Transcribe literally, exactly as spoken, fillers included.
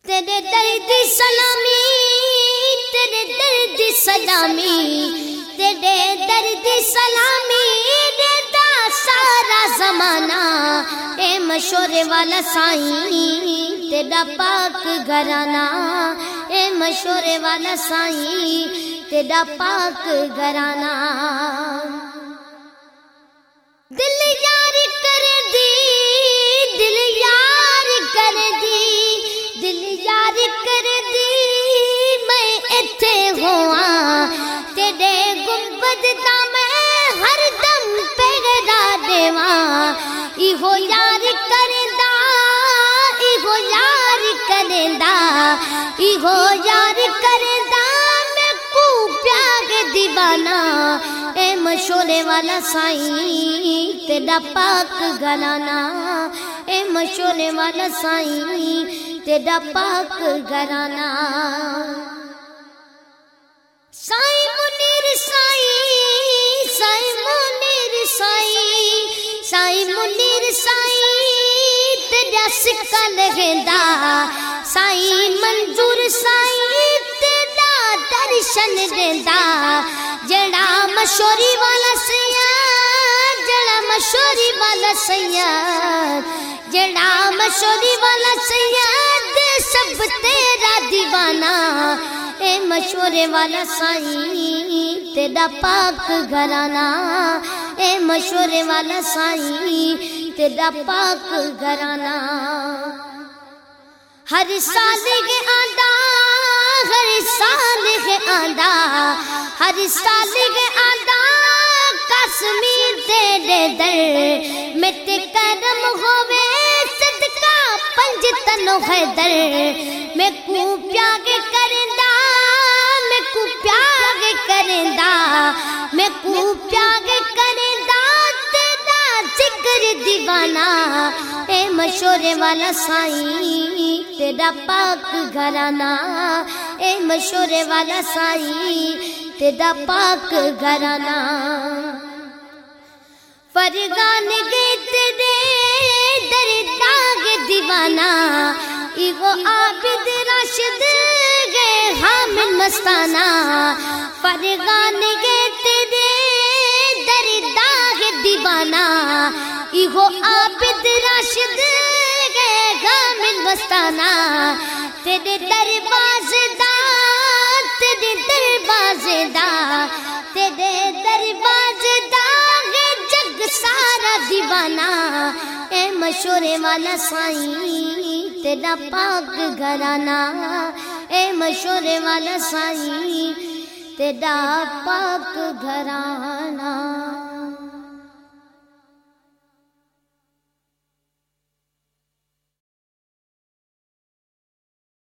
تیرے درد سلامی، تیرے درد سلامی، تیرے درد سلامی دیتا سارا زمانہ، اے مشورے والا سائیں تیرا پاک گھرانہ، اے مشورے والا سائیں تیرا پاک گھرانہ۔ دل یار کر دی، دل یار کر دی، دل یار کر دی، میں ایتھے ہواں تیرے گنبد دا میں ہر دم پہرا دیواں، ایہو یار کردا، ایہو یار کردا، ایہو یار کردا، میں کو پیاگ دیوانہ، اے مشورے والا سائیں تیرا پاک گھرانہ، اے مشورے والا سائیں تیرا پاک گھرانہ۔ سائیں منیر سائیں، سائیں منیر سائیں، سائیں منیر سائیں تیرا سکہ لگیندا، سائیں منظور سائیں تیرا درشن دیندا، جڑا مشوری والا سیاد، جڑا مشوری والا سیاد، جڑا مشوری والا سیاد سب تیرا دیوانہ، اے مشورے والا سائیں تیرا پاک گھرانہ، اے مشورے والا سائیں تیرا پاک گھرانہ۔ ہر سال کے آندا، ہر سال کے آندا، ہر سال کے آندا، کشمیر تیرے در میں تے کرم ہووے صدقہ پنج تنو حیدر، میں کو پیاگ کردا، میں کو پیاگ کردا، میں کو پیاگ کردا تیرا ذکر دیوانہ، اے مشورے والا سائیں تیرا پاک گھرانہ، اے مشورے والا سائیں تیرا پاک گھرانہ۔ فرغان گے تیرے در داغ دیوانہ، ایگو عابد راشد گے حامد مستانہ، فرغان گے تیرے در داغ دیوانہ، ایگو عابد راشد گے حامد مستانہ، تیرے دروازے دا، تیرے دروازے دا، تیرے دروازے دا جگ سارا دیوانہ، اے مشورے والا سائیں تیرا پاک گھرانہ، اے مشورے والا سائیں تیرا پاک گھرانہ۔